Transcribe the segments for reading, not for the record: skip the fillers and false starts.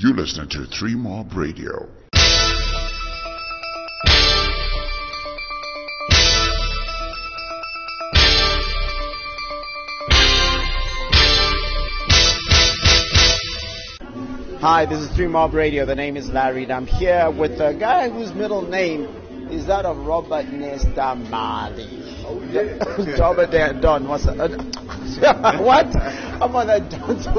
You listening to Three Mob Radio. Hi, this is Three Mob Radio. The name is Larry, and I'm here with a guy whose middle name is that of Robert Nesta Marley. Oh, yeah. Robert Don, what's that? What? I'm on that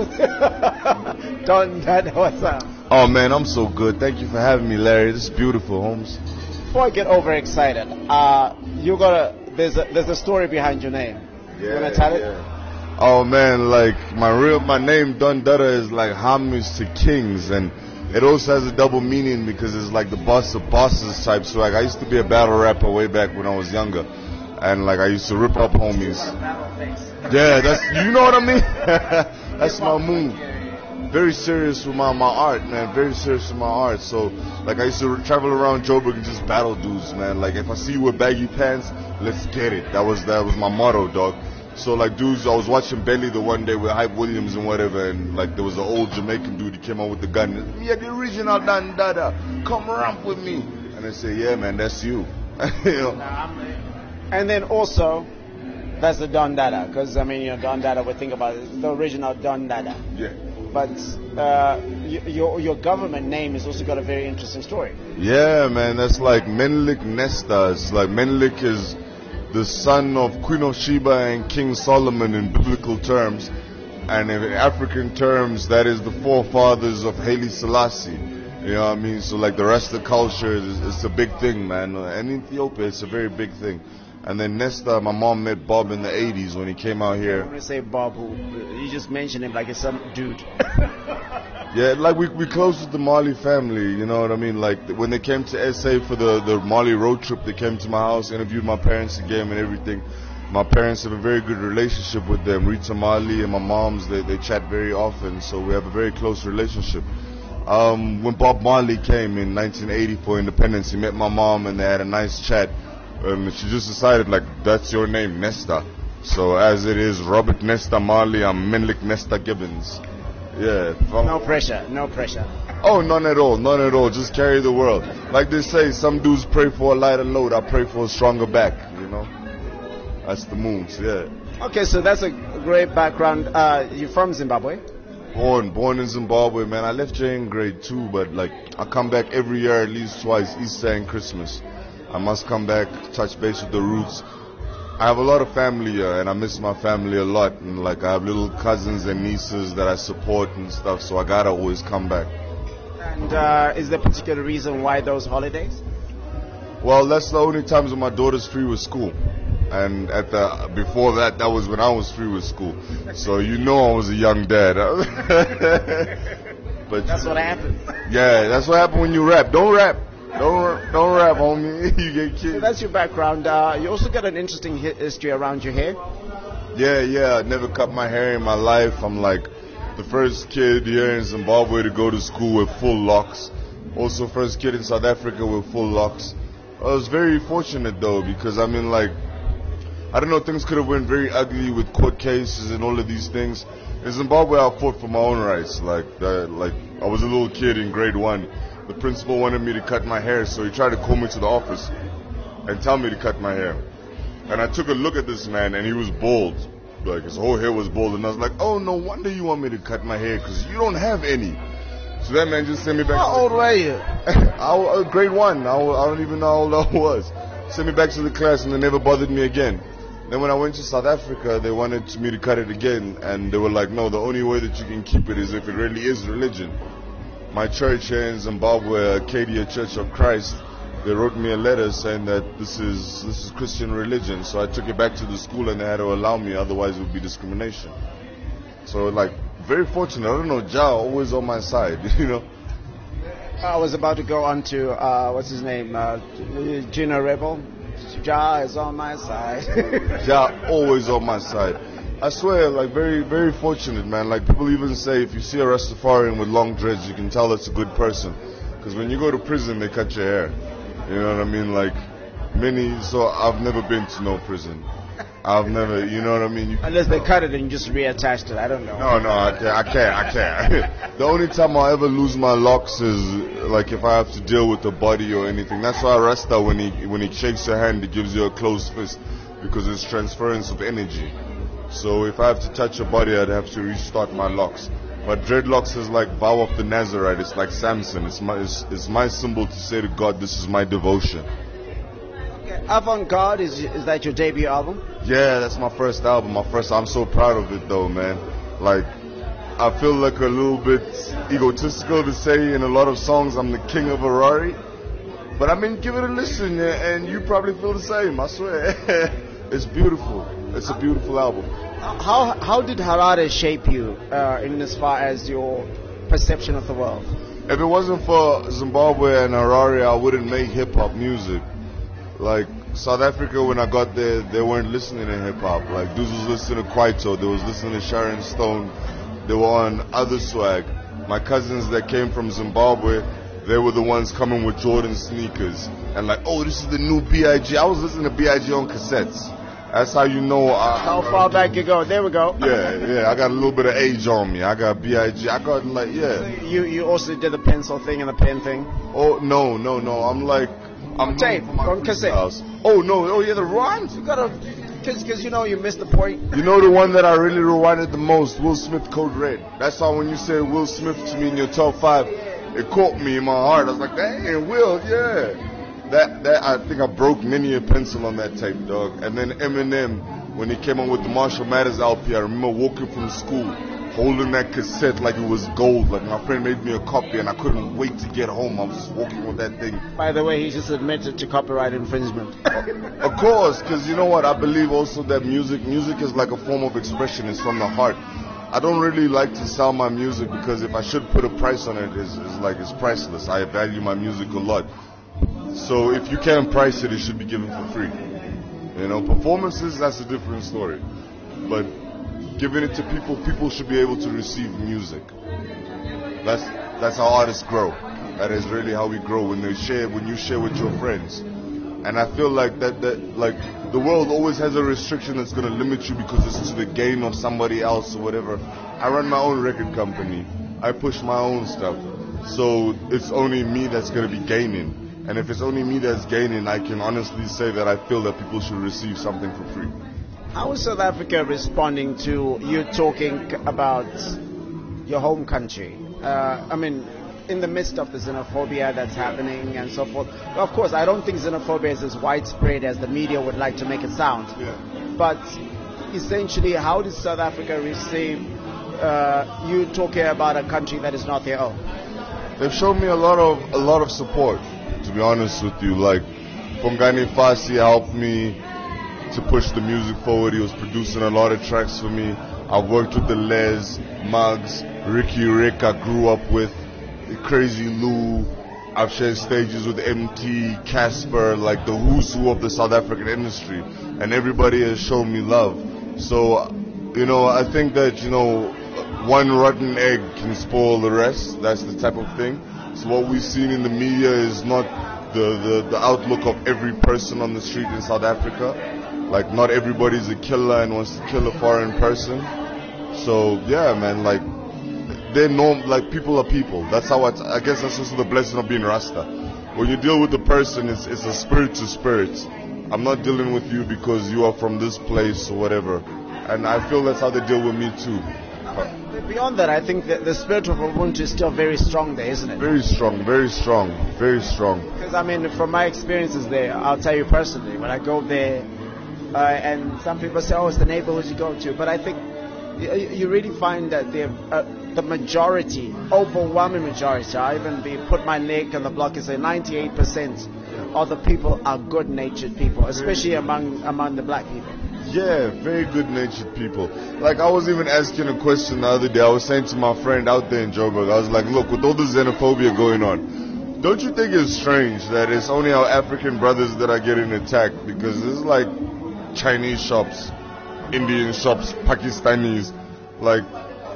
Don. Don, Dad, what's up? Oh, man, I'm so good. Thank you for having me, Larry. This is beautiful, Holmes. Before I get overexcited, there's a story behind your name. You want to tell it? Oh man, like my name Don Dada is like homage to kings, and it also has a double meaning because it's like the boss of bosses type. So like I used to be a battle rapper way back when I was younger, and like I used to rip up homies. Yeah, that's, you know what I mean. That's my move. Very serious with my art, man. Very serious with my art. So like I used to travel around Joburg and just battle dudes, man. Like if I see you with baggy pants, let's get it. That was my motto, dog. So like dudes, I was watching Belly the one day with Hype Williams and whatever, and like there was an old Jamaican dude, he came out with the gun. Yeah, the original Don Dada, come ramp with me. And I say, yeah man, that's you. You know? And then also, that's the Don Dada, because I mean, Don Dada, we think about it, the original Don Dada. Yeah. But your government name has also got a very interesting story. Yeah man, that's like Menelik Nesta. It's like Menelik is the son of Queen of Sheba and King Solomon in biblical terms, and in African terms, that is the forefathers of Haile Selassie. You know what I mean? So like the rest of the culture, it's a big thing, man. And in Ethiopia, it's a very big thing. And then Nesta, my mom met Bob in the 80s when he came out here. When you say Bob, you just mention him like it's some dude. Yeah, like we close with the Marley family, you know what I mean? Like when they came to SA for the Marley road trip, they came to my house, interviewed my parents again and everything. My parents have a very good relationship with them. Rita Marley and my moms, they chat very often, so we have a very close relationship. When Bob Marley came in 1980 for independence, he met my mom and they had a nice chat. She just decided, like, that's your name, Nesta. So as it is, Robert Nesta Marley, I'm Menelik Nesta Gibbons. Yeah. No pressure, no pressure. Oh, none at all, none at all. Just carry the world. Like they say, some dudes pray for a lighter load. I pray for a stronger back, you know. That's the moves, yeah. Okay, so that's a great background. You're from Zimbabwe? Born in Zimbabwe, man. I left here in grade 2, but like I come back every year at least twice, Easter and Christmas. I must come back, touch base with the roots. I have a lot of family here, and I miss my family a lot. And like I have little cousins and nieces that I support and stuff, so I gotta always come back. And is there a particular reason why those holidays? Well, that's the only times when my daughter's free with school. And before that was when I was free with school. So you know I was a young dad. But that's what happened. Yeah, that's what happened when you rap. Don't rap. Don't rap, homie. You get killed. So that's your background. You also got an interesting history around your hair. Yeah. I never cut my hair in my life. I'm like the first kid here in Zimbabwe to go to school with full locks. Also first kid in South Africa with full locks. I was very fortunate though, because I mean like, I don't know, things could have went very ugly with court cases and all of these things. In Zimbabwe, I fought for my own rights. Like I was a little kid in grade 1. The principal wanted me to cut my hair, so he tried to call me to the office and tell me to cut my hair. And I took a look at this man, and he was bald. Like, his whole hair was bald. And I was like, oh, no wonder you want me to cut my hair, because you don't have any. So that man just sent me back. How old were you? Grade 1. I don't even know how old I was. Sent me back to the class, and they never bothered me again. Then when I went to South Africa, they wanted me to cut it again. And they were like, no, the only way that you can keep it is if it really is religion. My church here in Zimbabwe, Acadia Church of Christ, they wrote me a letter saying that this is Christian religion. So I took it back to the school and they had to allow me, otherwise it would be discrimination. So like, very fortunate. I don't know, Jah always on my side, you know. I was about to go on to, what's his name, Gina Rebel. Jah is on my side. Jah always on my side. I swear, like, very, very fortunate, man. Like, people even say if you see a Rastafarian with long dreads, you can tell it's a good person. Because when you go to prison, they cut your hair. You know what I mean? Like, so I've never been to no prison. I've never, you know what I mean? Unless they cut it and you just reattached it. I don't know. No, I can't. The only time I'll ever lose my locks is like if I have to deal with the body or anything. That's why Rasta, when he shakes your hand, he gives you a closed fist because it's transference of energy. So if I have to touch your body, I'd have to restart my locks. But dreadlocks is like vow of the Nazarite. It's like Samson. It's my symbol to say to God, this is my devotion. Avant-Garde, is that your debut album? Yeah, that's my first album. I'm so proud of it though, man. Like, I feel like a little bit egotistical to say in a lot of songs I'm the king of Harare. But I mean, give it a listen, and you probably feel the same, I swear. It's beautiful. It's a beautiful album. How did Harare shape you in as far as your perception of the world? If it wasn't for Zimbabwe and Harare, I wouldn't make hip-hop music. Like, South Africa, when I got there, they weren't listening to hip-hop. Like, dudes was listening to Kwaito, they was listening to Sharon Stone, they were on other swag. My cousins that came from Zimbabwe, they were the ones coming with Jordan sneakers. And like, oh, this is the new B.I.G. I was listening to B.I.G. on cassettes. That's how you know. How far back you go? There we go. Yeah. I got a little bit of age on me. I got B.I.G. I got like, yeah. You also did the pencil thing and the pen thing? Oh, no. I'm tape, on cassette. Oh, no. Oh, yeah, the rhymes? You gotta, because you know you missed the point. You know the one that I really rewinded the most? Will Smith, Code Red. That's how when you say Will Smith to me in your top 5, it caught me in my heart. I was like, dang, Will, yeah. That I think I broke many a pencil on that tape, dog. And then Eminem, when he came on with the Marshall Mathers LP, I remember walking from school, holding that cassette like it was gold. Like my friend made me a copy and I couldn't wait to get home. I was just walking with that thing. By the way, he just admitted to copyright infringement. Of course, because you know what? I believe also that music is like a form of expression. It's from the heart. I don't really like to sell my music because if I should put a price on it, it's priceless. I value my music a lot. So if you can't price it, it should be given for free. You know, performances, that's a different story. But giving it to people should be able to receive music. That's how artists grow. That is really how we grow when you share with your friends. And I feel like that like the world always has a restriction that's going to limit you because it's to the gain of somebody else or whatever. I run my own record company. I push my own stuff. So it's only me that's going to be gaining. And if it's only me that's gaining, I can honestly say that I feel that people should receive something for free. How is South Africa responding to you talking about your home country? I mean, in the midst of the xenophobia that's happening and so forth. Of course, I don't think xenophobia is as widespread as the media would like to make it sound. Yeah. But essentially, how does South Africa receive you talking about a country that is not their own? They've shown me a lot of support. To be honest with you, like Bongani Fasi helped me to push the music forward. He was producing a lot of tracks for me. I've worked with the Les, Muggs, Ricky Rick I grew up with, Crazy Lou. I've shared stages with MT, Casper, like the who's who of the South African industry. And everybody has shown me love. So, you know, I think that, you know, one rotten egg can spoil the rest. That's the type of thing. So what we've seen in the media is not the outlook of every person on the street in South Africa. Like, not everybody's a killer and wants to kill a foreign person. So, yeah, man, like, they're normal, like, people are people. That's how I guess that's also the blessing of being Rasta. When you deal with a person, it's a spirit to spirit. I'm not dealing with you because you are from this place or whatever. And I feel that's how they deal with me, too. Beyond that, I think that the spirit of Ubuntu is still very strong there, isn't it? Very strong, very strong, very strong. Because, I mean, from my experiences there, I'll tell you personally, when I go there, and some people say, oh, it's the neighborhoods you go to, but I think you really find that the majority, overwhelming majority, I even put my neck on the block and say 98% of the people are good-natured people, especially among the black people. Yeah, very good-natured people. Like, I was even asking a question the other day. I was saying to my friend out there in Joburg, I was like, look, with all the xenophobia going on, don't you think it's strange that it's only our African brothers that are getting attacked? Because it's like Chinese shops, Indian shops, Pakistanis. Like,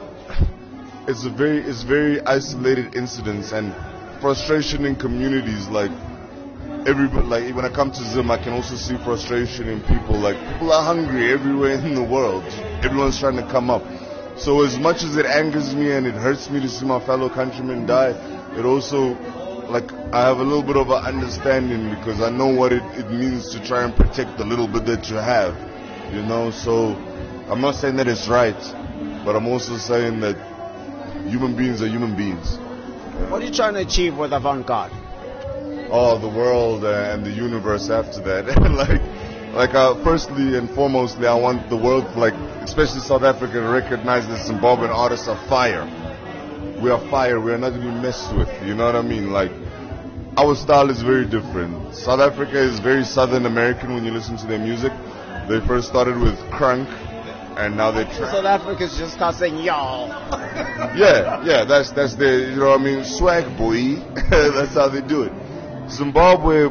it's very isolated incidents and frustration in communities. Like, everybody, like when I come to Zim, I can also see frustration in people. Like people are hungry everywhere in the world. Everyone's trying to come up. So as much as it angers me and it hurts me to see my fellow countrymen die, it also, like, I have a little bit of an understanding because I know what it means to try and protect the little bit that you have, you know. So I'm not saying that it's right, but I'm also saying that human beings are human beings. What are you trying to achieve with Avant-Garde? Oh, the world and the universe after that. Firstly and foremostly, I want the world, like, especially South Africa, to recognize that Zimbabwean artists are fire. We are fire. We are not to be messed with. You know what I mean? Like, our style is very different. South Africa is very Southern American when you listen to their music. They first started with crunk, and now they South Africans just start saying y'all. yeah, that's their, you know what I mean, swag boy. That's how they do it. Zimbabwe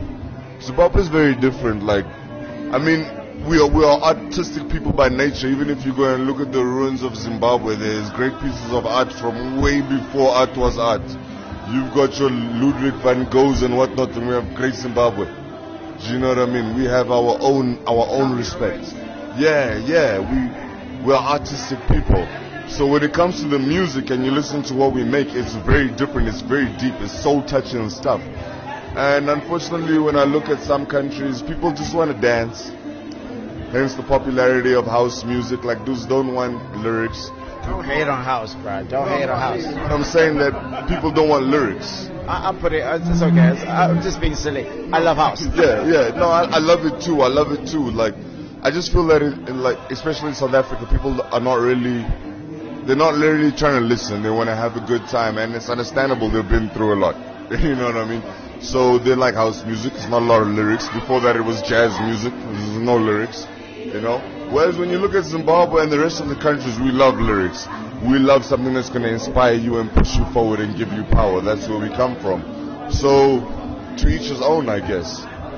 is very different. Like, I mean, we are artistic people by nature. Even if you go and look at the ruins of Zimbabwe, there's great pieces of art from way before art was art. You've got your Ludwig van Goghs and whatnot, and we have great Zimbabwe. Do you know what I mean? We have our own respect. Yeah, we are artistic people. So when it comes to the music and you listen to what we make, it's very different, it's very deep, it's soul touching and stuff. And unfortunately, when I look at some countries, people just want to dance. Hence the popularity of house music. Like, dudes don't want lyrics. Don't hate on house, bro. Don't hate on house. I'm saying that people don't want lyrics. I'll put it, it's okay. I'm just being silly. I love house. Yeah. No, I love it too. Like, I just feel that, like, especially in South Africa, people are not really trying to listen. They want to have a good time. And it's understandable. They've been through a lot. You know what I mean? So they like house music. It's not a lot of lyrics. Before that, it was jazz music. There's no lyrics, you know. Whereas when you look at Zimbabwe and the rest of the countries, we love lyrics. We love something that's going to inspire you and push you forward and give you power. That's where we come from. So to each his own, I guess.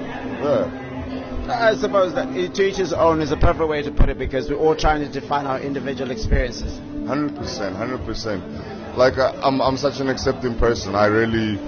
Yeah. I suppose that to each his own is a perfect way to put it, because we're all trying to define our individual experiences. 100%. Like, I'm such an accepting person. I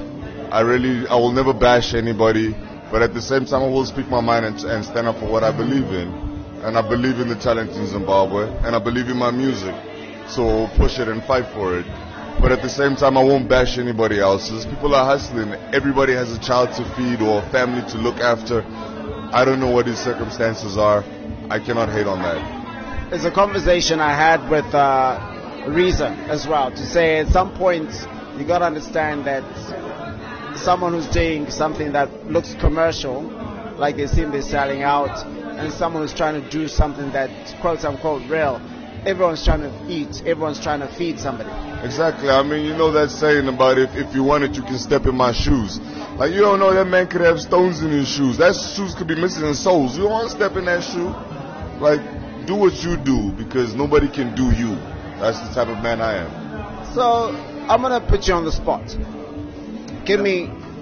will never bash anybody, but at the same time I will speak my mind and stand up for what I believe in. And I believe in the talent in Zimbabwe, and I believe in my music. So I'll push it and fight for it. But at the same time, I won't bash anybody else's. People are hustling. Everybody has a child to feed or a family to look after. I don't know what his circumstances are. I cannot hate on that. It's a conversation I had with Reason as well, to say at some point you got to understand that someone who's doing something that looks commercial, like they seem they're selling out, and someone who's trying to do something that's quote unquote real, everyone's trying to eat, everyone's trying to feed somebody. Exactly. I mean, you know that saying about if you want it, you can step in my shoes. Like, you don't know that man could have stones in his shoes. That shoes could be missing soles. You don't want to step in that shoe. Like, do what you do, because nobody can do you. That's the type of man I am. So I'm gonna put you on the spot. Give me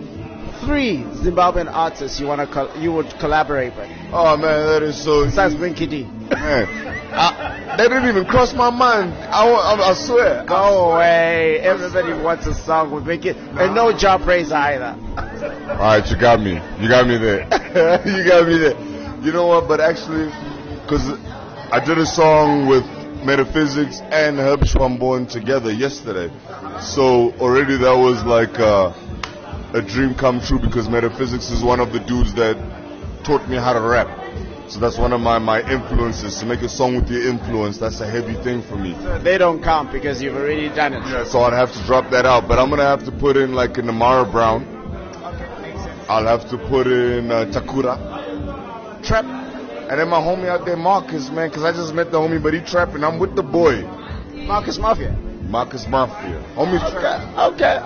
3 Zimbabwean artists you would collaborate with. Oh man, that is so. Besides Winky D. Man, that didn't even cross my mind. I swear. No way. Everybody wants a song with Winky, and no job praise either. All right, you got me. You got me there. You got me there. You know what? But actually, because I did a song with Metaphysics and Herb Schwamborn together yesterday, so already that was like a dream come true, because Metaphysics is one of the dudes that taught me how to rap. So that's one of my influences. To make a song with your influence, that's a heavy thing for me. So they don't count because you've already done it. Yeah, so I'd have to drop that out. But I'm going to have to put in like a Namara Brown. I'll have to put in Takura. Trap. And then my homie out there, Marcus, man, because I just met the homie, but he trapping. I'm with the boy. Marcus Mafia. Homie. Okay.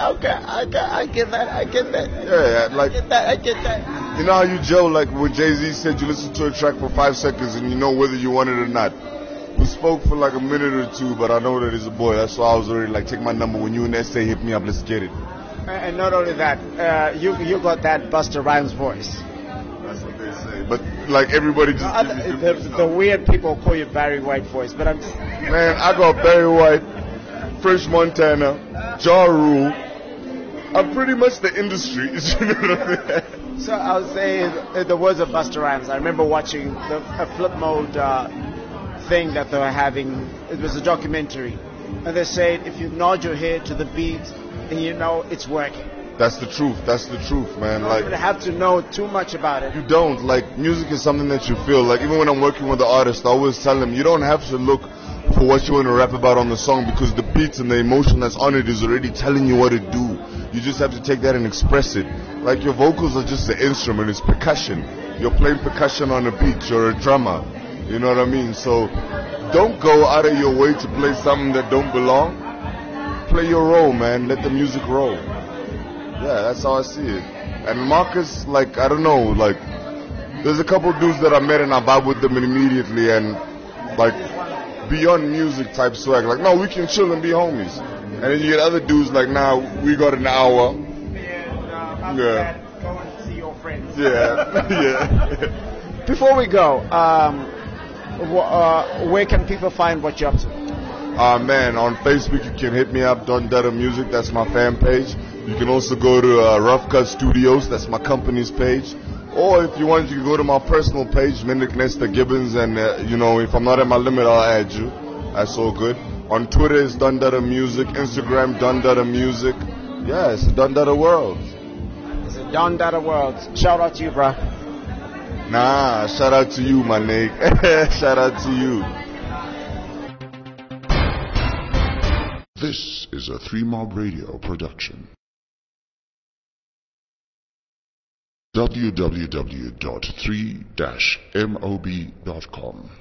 I get that. Yeah, like. I get that. You know how you gel, like when Jay-Z said you listen to a track for 5 seconds and you know whether you want it or not. We spoke for like a minute or two, but I know that he's a boy. That's why I was already like, take my number. When you and SA hit me up, let's get it. And not only that, you got that Busta Rhymes voice. That's what they say. But like everybody just... The weird people call you Barry White voice, but I'm just... Man, I got Barry White, Fresh Montana, Ja Rule, I'm pretty much the industry. So I'll say the words of Busta Rhymes. I remember watching a flip mode thing that they were having. It was a documentary. And they said, if you nod your head to the beat, then you know it's working. That's the truth. That's the truth, man. You don't have to know too much about it. You don't. Like, music is something that you feel. Like, even when I'm working with the artist, I always tell them, you don't have to look for what you want to rap about on the song, because the beats and the emotion that's on it is already telling you what to do. You just have to take that and express it. Like, your vocals are just an instrument. It's percussion. You're playing percussion on a beat. You're a drummer. You know what I mean? So don't go out of your way to play something that don't belong. Play your role, man. Let the music roll. Yeah, that's how I see it. And Marcus, like, I don't know, like, there's a couple dudes that I met and I vibe with them immediately, and, like, beyond music type swag. Like, no, we can chill and be homies. And then you get other dudes like, nah, we got an hour. Yeah. Go and see your friends. Yeah, yeah. Before we go, where can people find what you're up to? Man, on Facebook you can hit me up, Don Dada Music, that's my fan page. You can also go to Rough Cut Studios, that's my company's page. Or if you want, you can go to my personal page, Minnick Nesta Gibbons, and you know, if I'm not at my limit, I'll add you. That's all good. On Twitter it's Don Dada Music, Instagram Don Dada Music. Yeah, it's a Don Dada world. It's a Don Dada world. Shout out to you, bro. Nah, shout out to you, my nigga. Shout out to you. This is a 3Mob Radio production. www.3-mob.com